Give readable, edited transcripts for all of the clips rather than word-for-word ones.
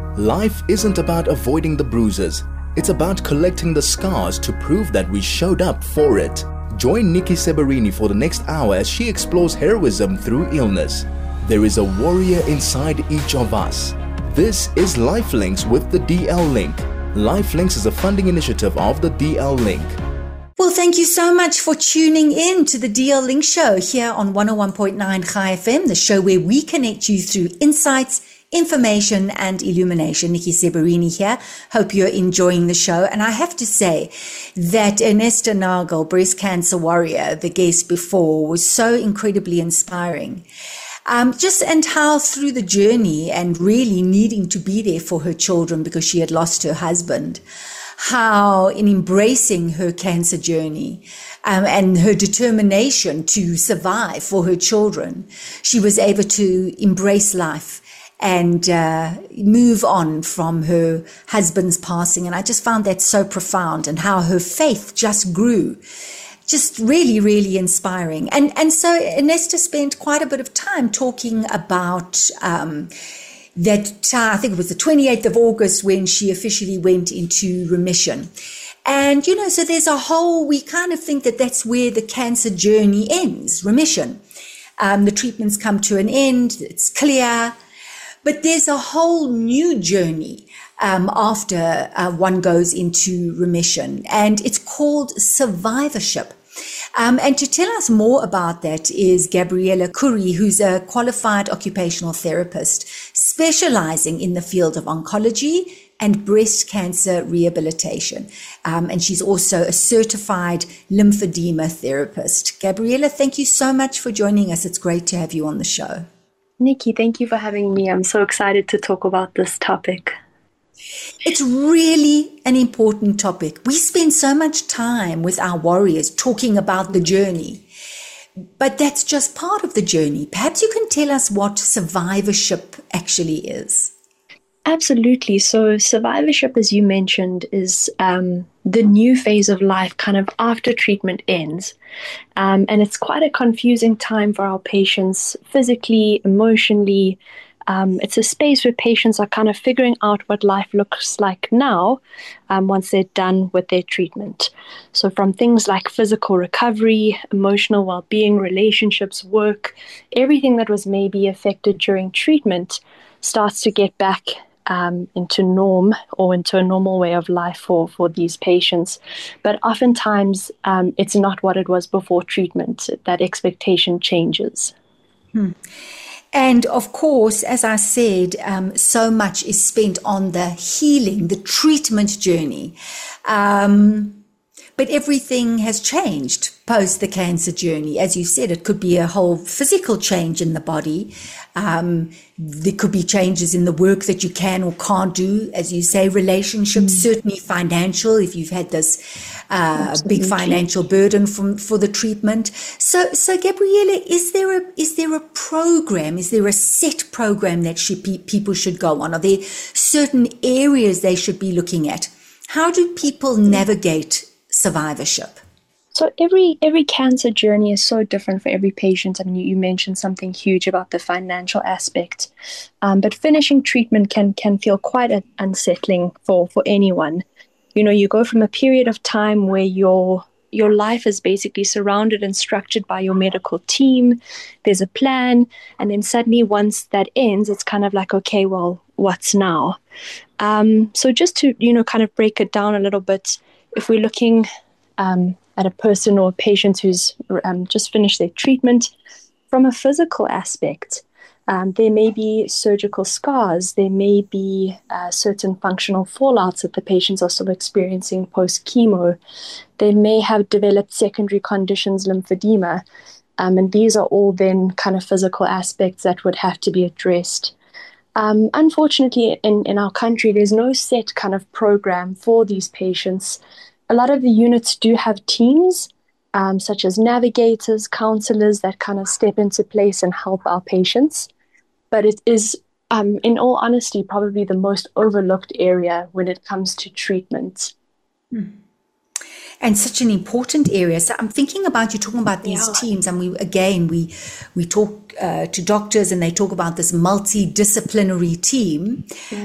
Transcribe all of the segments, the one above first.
Life isn't about avoiding the bruises. It's about collecting the scars to prove that we showed up for it. Join Nikki Seberini for the next hour as she explores heroism through illness. There is a warrior inside each of us. This is Lifelinks with the DL Link. Lifelinks is a funding initiative of the DL Link. Well, thank you so much for tuning in to the DL Link Show here on 101.9 Chai FM, the show where we connect you through insights, information and illumination. Nikki Seberini here. Hope you're enjoying the show. And I have to say that Ernesta Nagel, breast cancer warrior, the guest before, was so incredibly inspiring. And how through the journey and really needing to be there for her children because she had lost her husband, how in embracing her cancer journey and her determination to survive for her children, she was able to embrace life and move on from her husband's passing. And I just found that so profound, and how her faith just grew. Just really, really inspiring. And so Ernesta spent quite a bit of time talking about that, I think it was the 28th of August when she officially went into remission. And, so there's we kind of think that that's where the cancer journey ends, remission. The treatments come to an end, it's clear. But there's a whole new journey after one goes into remission, and it's called survivorship. And to tell us more about that is Gabriella Curry, who's a qualified occupational therapist specializing in the field of oncology and breast cancer rehabilitation. And she's also a certified lymphedema therapist. Gabriella, thank you so much for joining us. It's great to have you on the show. Nikki, thank you for having me. I'm so excited to talk about this topic. It's really an important topic. We spend so much time with our warriors talking about the journey, but that's just part of the journey. Perhaps you can tell us what survivorship actually is. Absolutely. So survivorship, as you mentioned, is the new phase of life kind of after treatment ends. And it's quite a confusing time for our patients physically, emotionally. It's a space where patients are kind of figuring out what life looks like now once they're done with their treatment. So from things like physical recovery, emotional well-being, relationships, work, everything that was maybe affected during treatment starts to get back into norm or into a normal way of life for these patients. But oftentimes it's not what it was before treatment. That expectation changes. And of course, as I said, so much is spent on the healing, the treatment journey. But everything has changed post the cancer journey. As you said, it could be a whole physical change in the body. There could be changes in the work that you can or can't do. As you say, relationships, certainly financial, if you've had this big financial burden for the treatment. So Gabriella, is there a program? Is there a set program that people should go on? Are there certain areas they should be looking at? How do people navigate survivorship? So every cancer journey is so different for every patient. I mean, you mentioned something huge about the financial aspect, but finishing treatment can feel quite unsettling for anyone. You go from a period of time where your life is basically surrounded and structured by your medical team. There's a plan, and then suddenly once that ends, it's kind of like, okay, well, what's now? So just to kind of break it down a little bit, if we're looking at a person or a patient who's just finished their treatment, from a physical aspect, there may be surgical scars, there may be certain functional fallouts that the patients are still experiencing post-chemo. They may have developed secondary conditions, lymphedema, and these are all then kind of physical aspects that would have to be addressed. Unfortunately, in our country, there's no set kind of program for these patients. A lot of the units do have teams, such as navigators, counselors that kind of step into place and help our patients. But it is, in all honesty, probably the most overlooked area when it comes to treatment. and such an important area. So I'm thinking about you talking about these teams, and we talk to doctors, and they talk about this multidisciplinary team.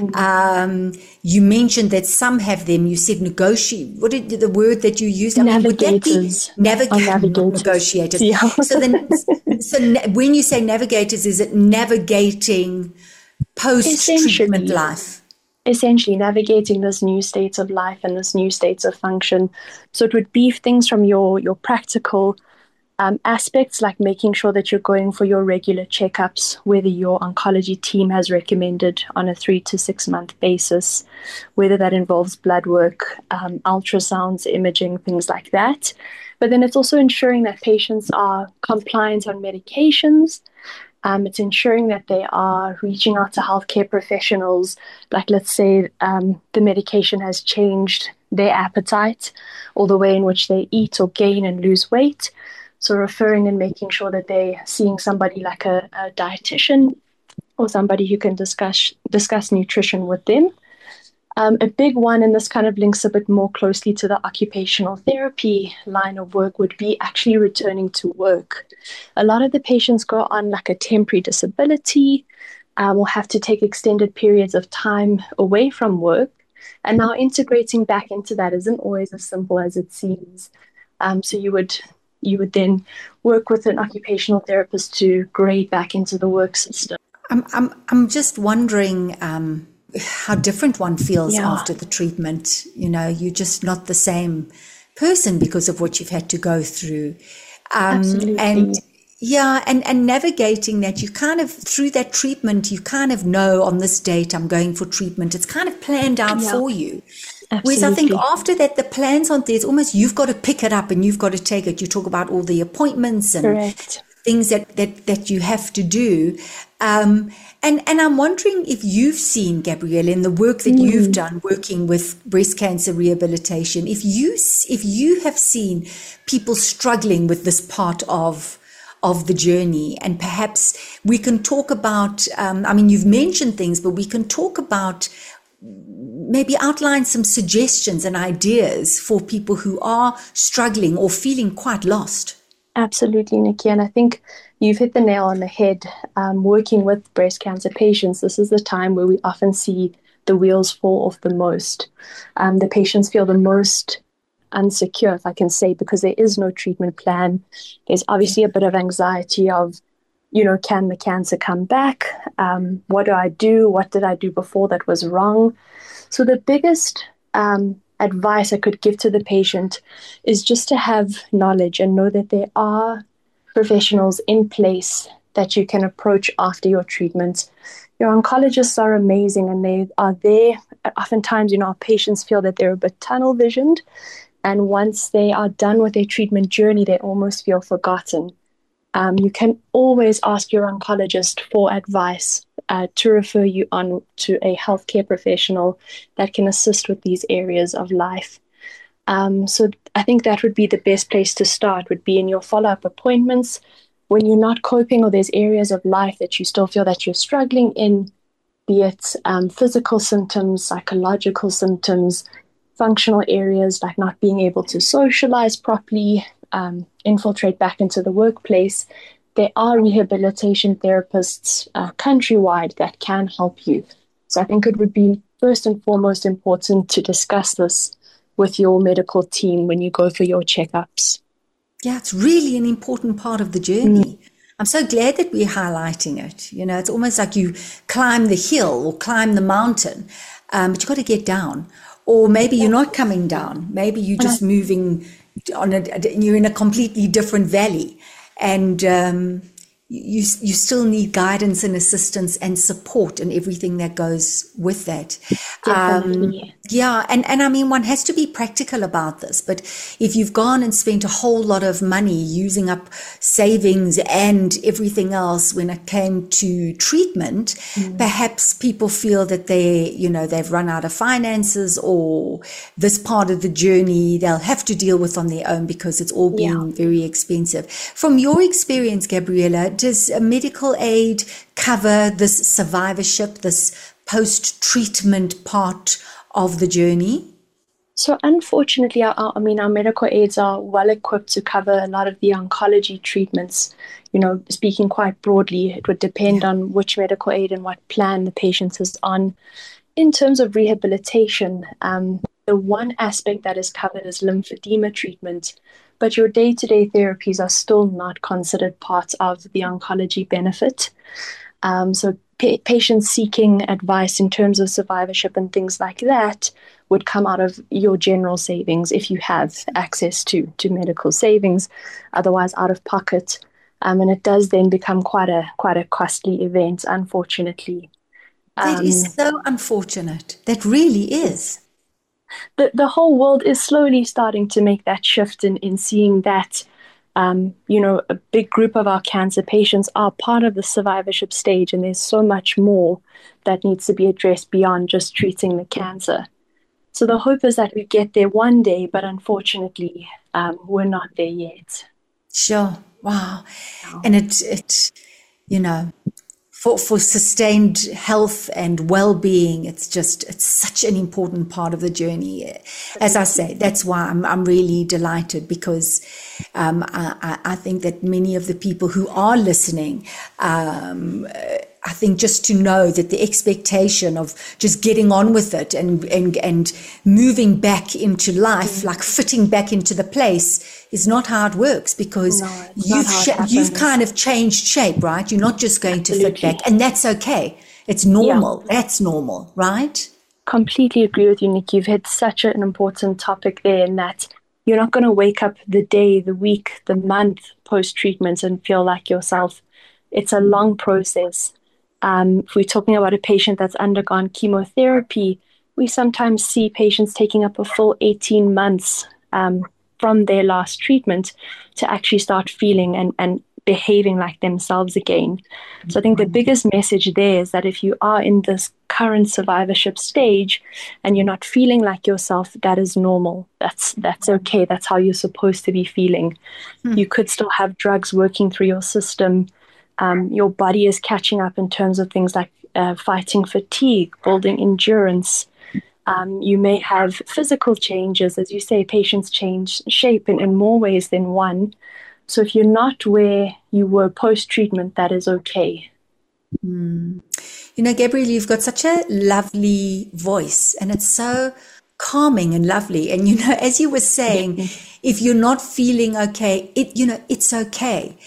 You mentioned that some have them. You said negotiate. What did the word that you used? Navigators. Negotiators. Yeah. So when you say navigators, is it navigating post-treatment life? Essentially navigating this new state of life and this new states of function. So it would be things from your practical aspects, like making sure that you're going for your regular checkups, whether your oncology team has recommended on a 3 to 6 month basis, whether that involves blood work, ultrasounds, imaging, things like that. But then it's also ensuring that patients are compliant on medications. It's ensuring that they are reaching out to healthcare professionals, like let's say the medication has changed their appetite or the way in which they eat or gain and lose weight. So referring and making sure that they're seeing somebody like a dietitian or somebody who can discuss nutrition with them. A big one, and this kind of links a bit more closely to the occupational therapy line of work, would be actually returning to work. A lot of the patients go on like a temporary disability or have to take extended periods of time away from work. And now integrating back into that isn't always as simple as it seems. So you would then work with an occupational therapist to grade back into the work system. I'm just wondering how different one feels after the treatment. You know, you're just not the same person because of what you've had to go through. Absolutely. And navigating that, you kind of, through that treatment, you kind of know on this date I'm going for treatment. It's kind of planned out for you. Absolutely. Whereas I think after that, the plans aren't there. It's almost you've got to pick it up and you've got to take it. You talk about all the appointments and Correct. things that you have to do. And I'm wondering if you've seen, Gabrielle, in the work that you've done working with breast cancer rehabilitation, if you have seen people struggling with this part of the journey, and perhaps we can talk about, you've mentioned things, but we can talk about, maybe outline some suggestions and ideas for people who are struggling or feeling quite lost. Absolutely, Nikki. And I think you've hit the nail on the head. Working with breast cancer patients, this is the time where we often see the wheels fall off the most. The patients feel the most unsecure, if I can say, because there is no treatment plan. There's obviously a bit of anxiety of, can the cancer come back? What do I do? What did I do before that was wrong? So the biggest advice I could give to the patient is just to have knowledge and know that there are professionals in place that you can approach after your treatment. Your oncologists are amazing and they are there. Oftentimes, our patients feel that they're a bit tunnel visioned, and once they are done with their treatment journey, they almost feel forgotten. You can always ask your oncologist for advice to refer you on to a healthcare professional that can assist with these areas of life. So I think that would be the best place to start, would be in your follow-up appointments. When you're not coping or there's areas of life that you still feel that you're struggling in, be it physical symptoms, psychological symptoms, functional areas like not being able to socialize properly, infiltrate back into the workplace, there are rehabilitation therapists countrywide that can help you. So I think it would be first and foremost important to discuss this with your medical team when you go for your checkups. Yeah, it's really an important part of the journey. I'm so glad that we're highlighting it. It's almost like you climb the hill or climb the mountain, but you've got to get down. Or maybe you're not coming down. Maybe you're just moving you're in a completely different valley. And you still need guidance and assistance and support and everything that goes with that. And one has to be practical about this. But if you've gone and spent a whole lot of money using up savings and everything else when it came to treatment, perhaps people feel that they've run out of finances, or this part of the journey they'll have to deal with on their own because it's all been very expensive. From your experience, Gabriella, does medical aid cover this survivorship, this post-treatment part of the journey? So unfortunately, I mean, our medical aids are well equipped to cover a lot of the oncology treatments. Speaking quite broadly, it would depend Yeah. on which medical aid and what plan the patient is on. In terms of rehabilitation, the one aspect that is covered is lymphedema treatment, but your day-to-day therapies are still not considered part of the oncology benefit. So patients seeking advice in terms of survivorship and things like that would come out of your general savings if you have access to medical savings, otherwise out of pocket. And it does then become quite a costly event, unfortunately. That is so unfortunate. That really is. The whole world is slowly starting to make that shift in seeing that, a big group of our cancer patients are part of the survivorship stage, and there's so much more that needs to be addressed beyond just treating the cancer. So the hope is that we get there one day, but unfortunately, we're not there yet. Sure. Wow. And it, you know, for sustained health and well-being, it's such an important part of the journey. As I say, that's why I'm really delighted, because I think that many of the people who are listening, I think just to know that the expectation of just getting on with it and moving back into life, like fitting back into the place, is not how it works, because you've kind of changed shape, right? You're not just going to fit back, and that's okay. It's normal. Yeah. That's normal, right? Completely agree with you, Nick. You've hit such an important topic there, in that you're not going to wake up the day, the week, the month post-treatment and feel like yourself. It's a long process. If we're talking about a patient that's undergone chemotherapy, we sometimes see patients taking up a full 18 months from their last treatment to actually start feeling and behaving like themselves again. So I think the biggest message there is that if you are in this current survivorship stage and you're not feeling like yourself, that is normal. That's okay. That's how you're supposed to be feeling. You could still have drugs working through your system. Your body is catching up in terms of things like fighting fatigue, building endurance. You may have physical changes. As you say, patients change shape in more ways than one. So if you're not where you were post-treatment, that is okay. Gabrielle, you've got such a lovely voice, and it's so calming and lovely. And, as you were saying, if you're not feeling okay, it's okay.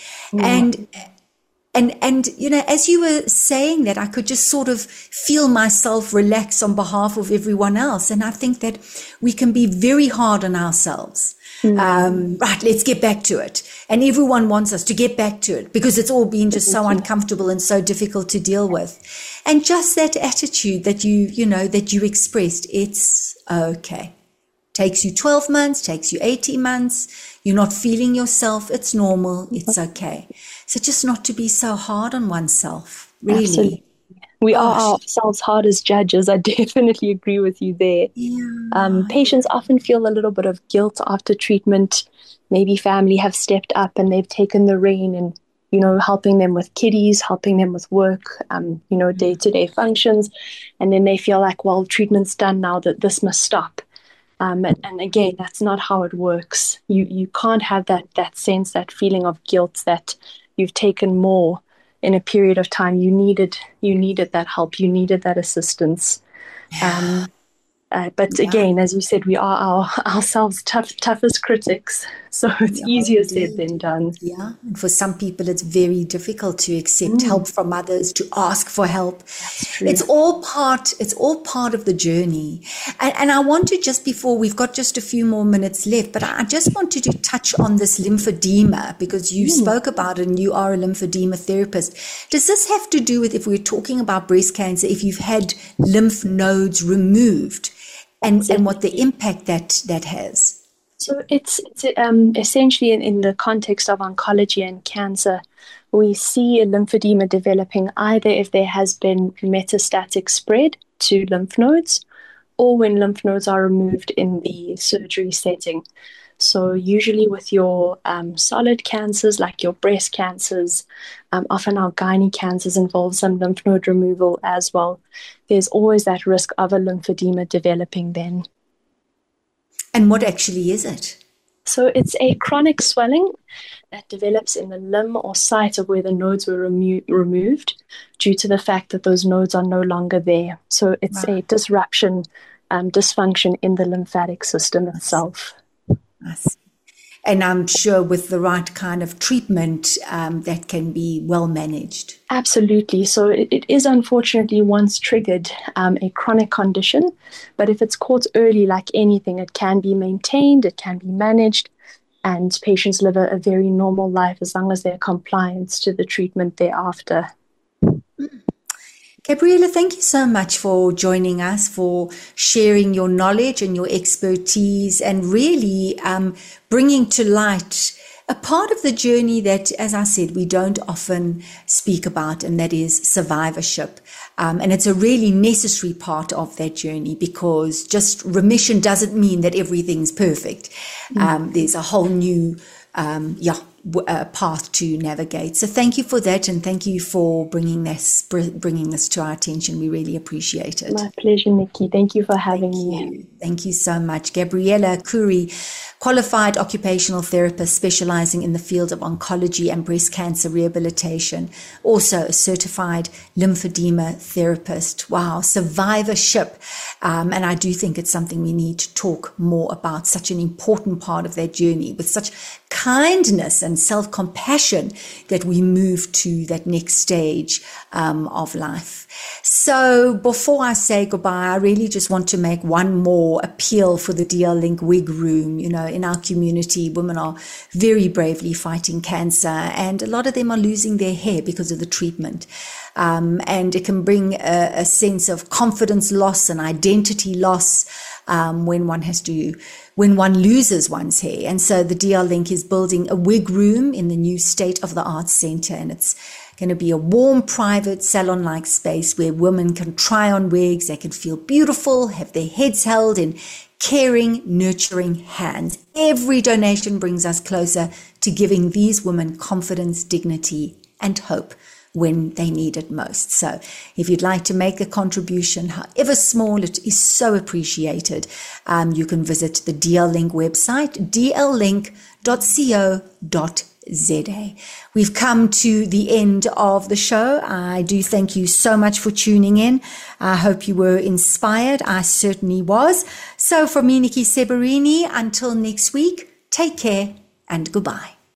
And as you were saying that, I could just sort of feel myself relax on behalf of everyone else. And I think that we can be very hard on ourselves. Right, let's get back to it. And everyone wants us to get back to it because it's all been just so uncomfortable and so difficult to deal with. And just that attitude that you expressed, it's okay. Takes you 12 months, takes you 18 months. You're not feeling yourself. It's normal. It's okay. So just not to be so hard on oneself, really. Absolutely. We are ourselves hard as judges. I definitely agree with you there. Yeah. Patients often feel a little bit of guilt after treatment. Maybe family have stepped up and they've taken the rein and, helping them with kiddies, helping them with work, day-to-day functions. And then they feel like, well, treatment's done now, that this must stop. And again, that's not how it works. You can't have that sense, that feeling of guilt that you've taken more in a period of time. You needed that help. You needed that assistance. But again, as you said, we are ourselves toughest critics. So it's easier said than done. Yeah. And for some people, it's very difficult to accept help from others, to ask for help. It's all part of the journey. And I want to, just before, we've got just a few more minutes left, but I just wanted to touch on this lymphedema, because you spoke about it and you are a lymphedema therapist. Does this have to do with, if we're talking about breast cancer, if you've had lymph nodes removed? And what the impact that has? So it's essentially in the context of oncology and cancer, we see a lymphedema developing either if there has been metastatic spread to lymph nodes, or when lymph nodes are removed in the surgery setting. So usually with your solid cancers, like your breast cancers, often our gynae cancers involve some lymph node removal as well. There's always that risk of a lymphedema developing then. And what actually is it? So it's a chronic swelling that develops in the limb or site of where the nodes were removed due to the fact that those nodes are no longer there. So it's a disruption, dysfunction in the lymphatic system itself. I see. And I'm sure with the right kind of treatment, that can be well managed. Absolutely. So it is unfortunately once triggered a chronic condition, but if it's caught early, like anything, it can be maintained, it can be managed, and patients live a very normal life as long as they're compliant to the treatment thereafter. Gabriella, thank you so much for joining us, for sharing your knowledge and your expertise, and really bringing to light a part of the journey that, as I said, we don't often speak about, and that is survivorship. And it's a really necessary part of that journey, because just remission doesn't mean that everything's perfect. There's a whole new path to navigate. So thank you for that, and thank you for bringing this to our attention. We really appreciate it. My pleasure, Nikki. Thank you for having me. Thank you so much. Gabriella Khoury, qualified occupational therapist specializing in the field of oncology and breast cancer rehabilitation, also a certified lymphedema therapist. Wow, survivorship. And I do think it's something we need to talk more about, such an important part of that journey, with such kindness and self-compassion that we move to that next stage of life. So before I say goodbye, I really just want to make one more appeal for the DL Link Wig Room. You know, in our community, women are very bravely fighting cancer, and a lot of them are losing their hair because of the treatment. And it can bring a sense of confidence loss and identity loss when one loses one's hair. And so the DL Link is building a wig room in the new state-of-the-art center, and it's going to be a warm, private, salon-like space where women can try on wigs, they can feel beautiful, have their heads held in caring, nurturing hands. Every donation brings us closer to giving these women confidence, dignity, and hope when they need it most. So if you'd like to make a contribution, however small, it is so appreciated. You can visit the DL Link website, dllink.co.za. We've come to the end of the show. I do thank you so much for tuning in. I hope you were inspired. I certainly was. So for me, Nikki Seberini, until next week, take care and goodbye.